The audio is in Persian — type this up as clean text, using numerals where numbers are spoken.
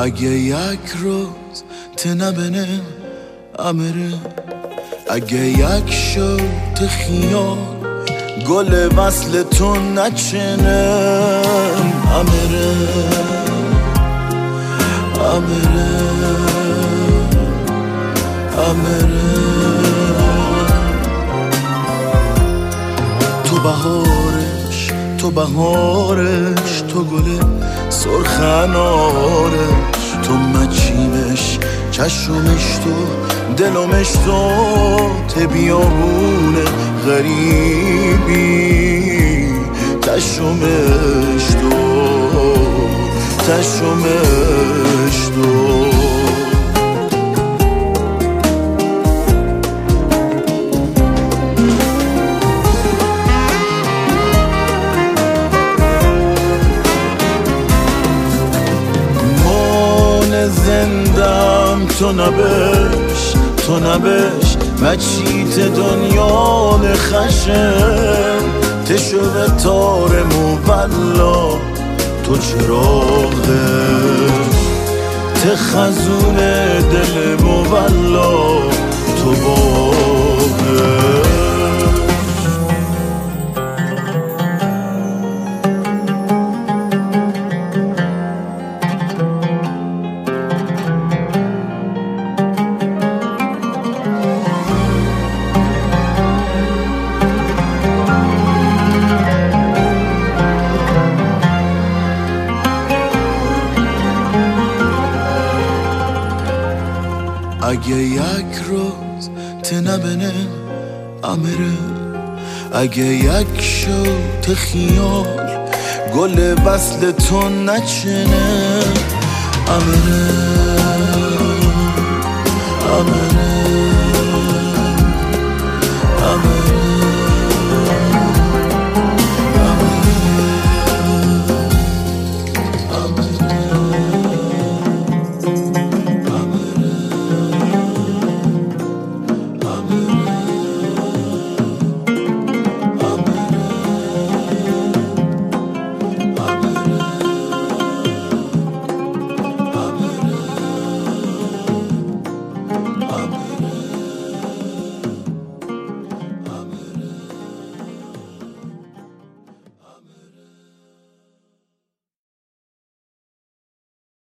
اگه یک روز تنبنه امره، اگه یک شد خیال گل وصل تو نچنم امره امره امره. تو بهارش تو بهارش، تو گل سرخنارش، تو مچیمش چشمش تو دلمش تو، ته بیابون غریبی تشمش تو تشمش تو. زندم تو نبش تو نبش مچیت دنیا نخشم، تشو به تار مولا تو چراغش، تخزون دل مولا تو باغش. اگه یک روز تنبنه امره، اگه یک شد خیال گل وصل تو نچنه امره امره